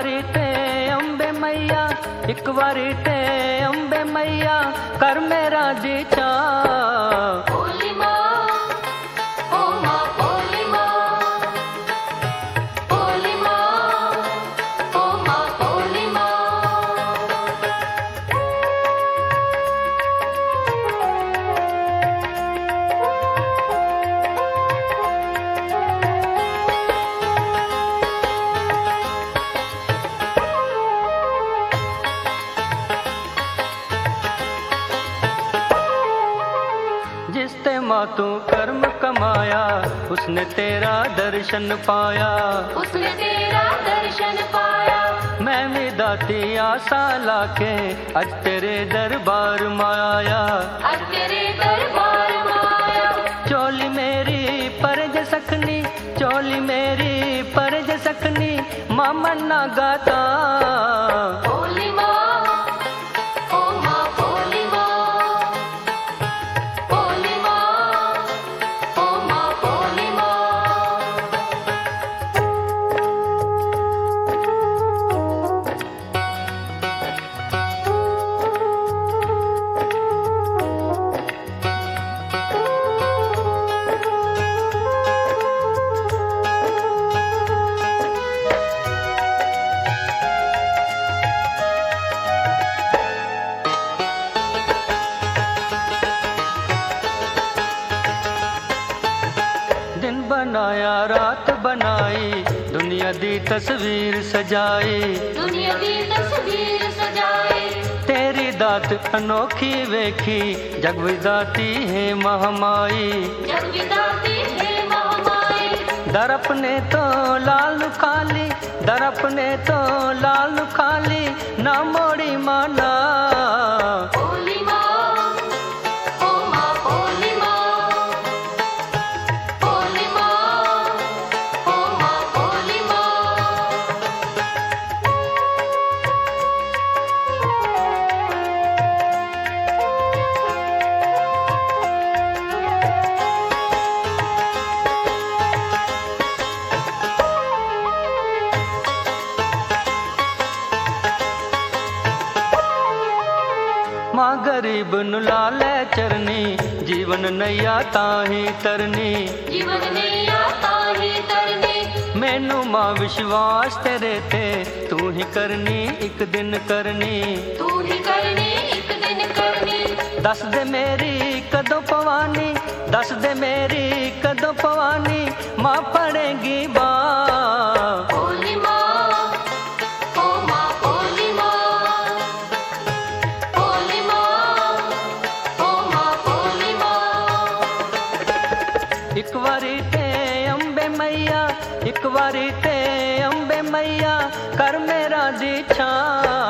वारी ते अंबे मैया, एक वारी ते अंबे मैया, कर मेरा जी चा। भोली माँ, ओ माँ भोली माँ, भोली माँ, ओ माँ भोली माँ। जिसते माँ तू कर्म कमाया, उसने तेरा दर्शन पाया। उसने तेरा दर्शन पाया। मैं भी दाती आशा लाके आज तेरे दरबार में आया। आज तेरे दरबार में आया। चोली मेरी परज सकनी, चोली मेरी परज सकनी, माँ मन्ना गाता। भोली माँ, ओ माँ भोली माँ, भोली माँ, ओ माँ भोली माँ। दिन बनाया रात बनाई, दुनिया दी तस्वीर सजाई। दुनिया की तस्वीर सजाए। तेरी दात अनोखी वेखी, जग विदाती है महामाई। जग विदाती है महामाई। दर अपने तो लाल खाली, दर अपने तो लाल खाली, ना मोड़ी माना। भोली माँ, ओ माँ भोली माँ, भोली माँ, ओ माँ भोली माँ। माँ गरीब नु लाले चरनी, जीवन नैया ताही तरनी। जीवन नहीं आता ही तरने। मैनू माँ विश्वास तेरे ते, तू ही करनी एक दिन करनी। तू ही करनी एक दिन करनी। दस दे मेरी कदों पवानी, दस दे मेरी कदों पवानी, माँ पड़ेगी बाँ। भोली माँ, ओ माँ भोली माँ, भोली माँ, ओ माँ भोली माँ। एक वारी ते अंबे मैया, एक वारी ते अंबे मैया, कर मेरा जी छा।